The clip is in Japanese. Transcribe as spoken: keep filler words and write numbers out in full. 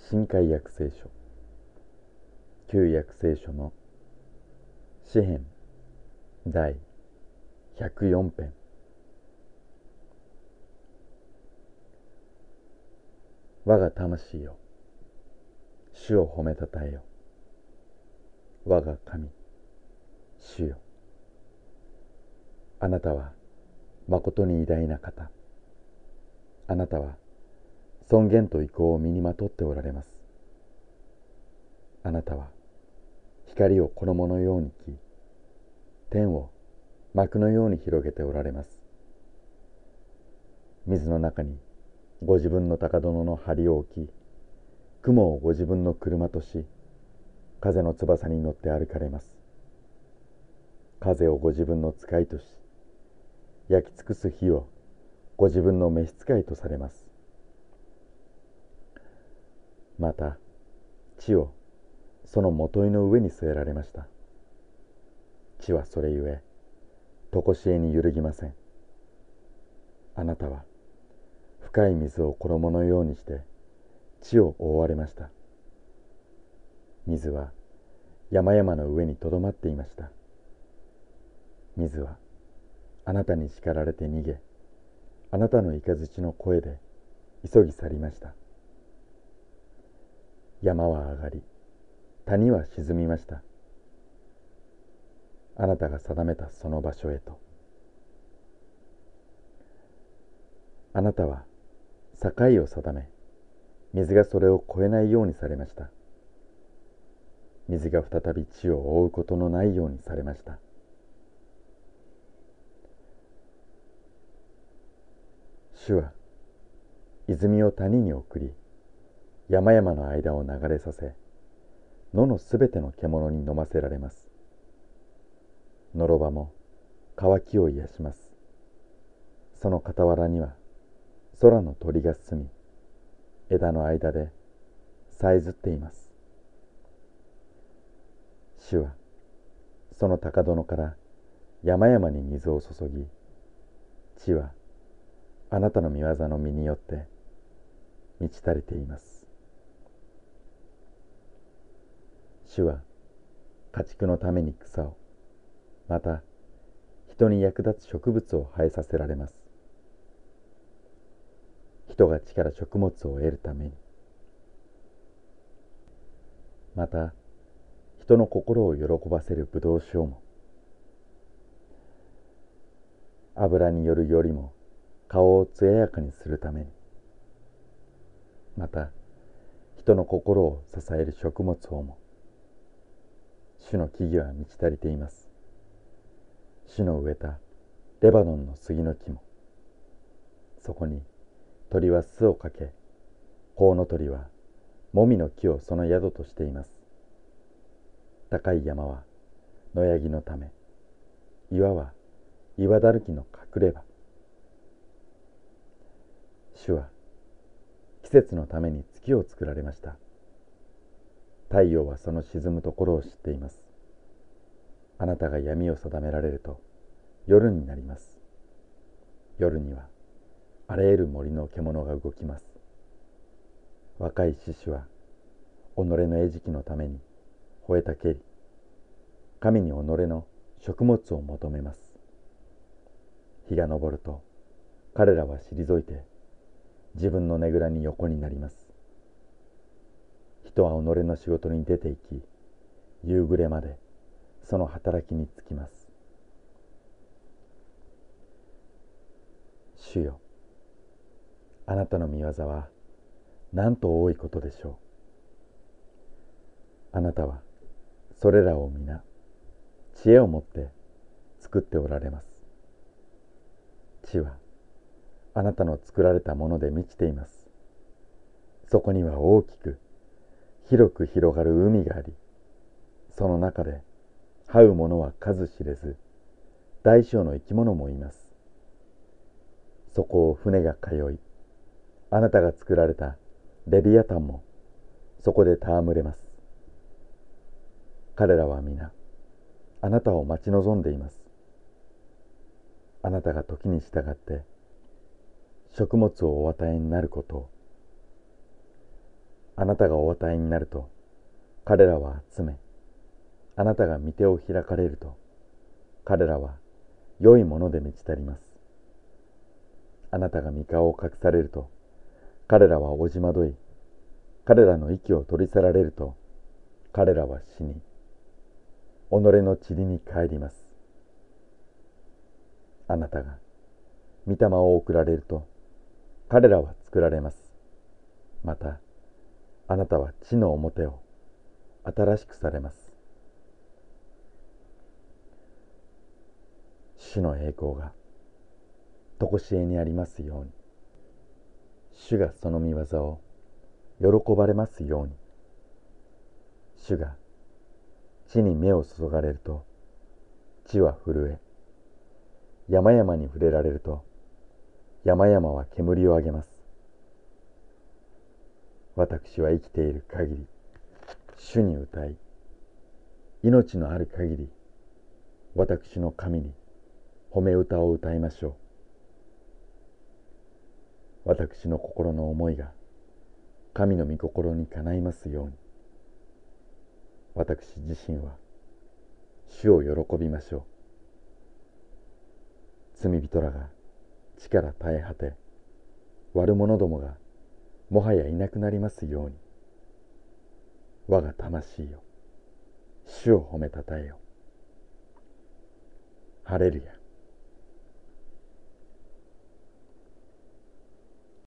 新海約聖書旧約聖書の詩編第ひゃくよん編。我が魂よ、主を褒めたたえよ。我が神、主よ。あなたはまことに偉大な方。あなたは尊厳と意向を身にまとっておられます。あなたは光を衣のように着、天を幕のように広げておられます。水の中にご自分の高殿の梁を置き、雲をご自分の車とし、風の翼に乗って歩かれます。風をご自分の使いとし、焼き尽くす火をご自分の召使いとされます。また地をそのもといの上に据えられました。地はそれゆえとこしえに揺るぎません。あなたは深い水を衣のようにして地を覆われました。水は山々の上にとどまっていました。水はあなたに叱られて逃げ、あなたの雷の声で急ぎ去りました。山は上がり、谷は沈みました。あなたが定めたその場所へと。あなたは境を定め、水がそれを越えないようにされました。水が再び地を覆うことのないようにされました。主は泉を谷に送り、山々の間を流れさせ、野のすべての獣に飲ませられます。のろばも渇きを癒します。その傍らには空の鳥が住み、枝の間でさえずっています。主はその高殿から山々に水を注ぎ、地はあなたの御業の実によって満ち足りています。主は家畜のために草を、また人に役立つ植物を生えさせられます。人が地から食物を得るために、また人の心を喜ばせるブドウ酒をも、油によるよりも顔を艶やかにするために、また人の心を支える食物をも、主の木々は満ち足りています。主の植えたレバノンの杉の木も、そこに鳥は巣をかけ、コウノトリはもみの木をその宿としています。高い山は野ヤギのため、岩は岩だるきの隠れ場。主は季節のために月を作られました。太陽はその沈むところを知っています。あなたが闇を定められると夜になります。夜にはあらゆる森の獣が動きます。若い獅子は己の餌食のために吠えたけり、神に己の食物を求めます。日が昇ると彼らは退いて自分のねぐらに横になります。人は己の仕事に出て行き、夕暮れまでその働きにつきます。主よ、あなたの御業はなんと多いことでしょう。あなたはそれらを皆知恵をもって作っておられます。地はあなたの作られたもので満ちています。そこには大きく広く広がる海があり、その中で這う者は数知れず、大小の生き物もいます。そこを船が通い、あなたが作られたレビアタンもそこで戯れます。彼らは皆あなたを待ち望んでいます。あなたが時に従って食物をお与えになることを、 あなたがお与えになると、彼らは集め、あなたが御手を開かれると、彼らは良いもので満ち足ります。あなたが御顔を隠されると、彼らはおじまどい、彼らの息を取り去られると、彼らは死に、己の塵に帰ります。あなたが御霊を送られると、彼らは作られます。また、あなたは地の表を新しくされます。主の栄光がとこしえにありますように、主がその御業を喜ばれますように、主が地に目を注がれると、地は震え、山々に触れられると、山々は煙を上げます。私は生きている限り、主に歌い、命のある限り、私の神に褒め歌を歌いましょう。私の心の思いが神の御心にかないますように、私自身は主を喜びましょう。罪人らが地から絶え果て、悪者どもがもはやいなくなりますように、我が魂よ、主を褒めたたえよ。ハレルヤ。